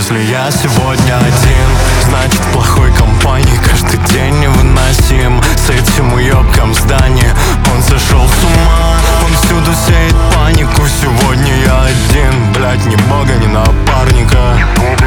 Если я сегодня один, значит в плохой компании. Каждый день невыносим с этим уёбком в здании. Он сошел с ума, он всюду сеет панику. Сегодня я один, блять, ни бога, ни напарника.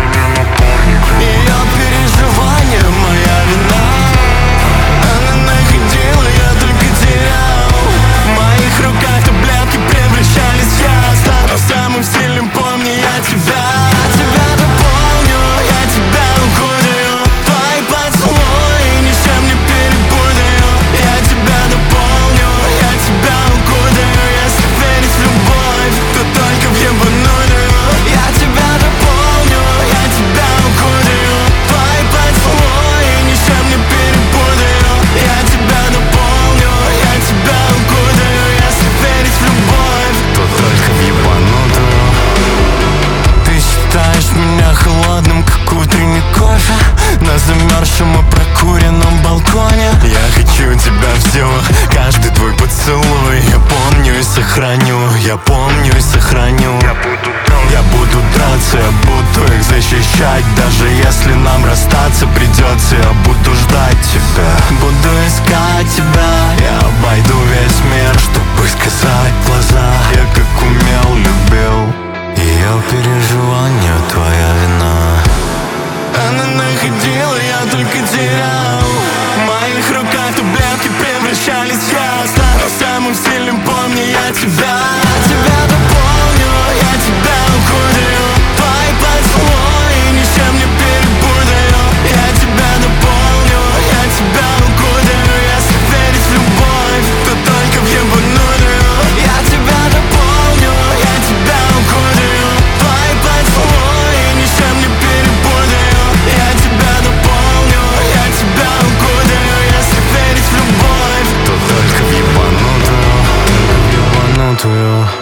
Ее переживания моя вина. Она находила, я только терял. В моих руках таблетки превращались в яд. Стал самым сильным, помни я тебя. Тебя дополню, я тебя укурю. Твои поцелуи ни с чем не перепутаю. Я тебя дополню, я тебя укурю. Если верить в любовь, то только в ебанутую. Я тебя дополню, я тебя укурю. Твои поцелуи ни с чем не перепутаю. Я тебя дополню, я тебя укурю. Если верить в любовь, то только в ебанутую. Ты считаешь меня холодным, как утренний кофе на замерзшем и прокуренном балконе. Я хочу тебя в силах, каждый твой поцелуй. Я помню и сохраню, я помню и сохраню. Я буду драться, я буду их защищать. Даже если нам расстаться придется, я буду ждать тебя. Буду искать тебя, я обойду весь мир, чтобы сказать в глаза. Я как умел, любил. Ее переживания твоя вина. Она находила, я только терял. В моих руках таблетки превращались в яд. Стал самым сильным, помни я тебя. Тебя дополню, я тебя укурю. Твои поцелуи ни с чем не перепутаю. Я тебя дополню, я тебя укурю. Если верить в любовь, то только в ебанутую. Я тебя дополню, я тебя укурю. Твои поцелуи ни с чем не перепутаю. Я тебя дополню, я тебя укурю. Если верить в любовь, то только в ебанутую.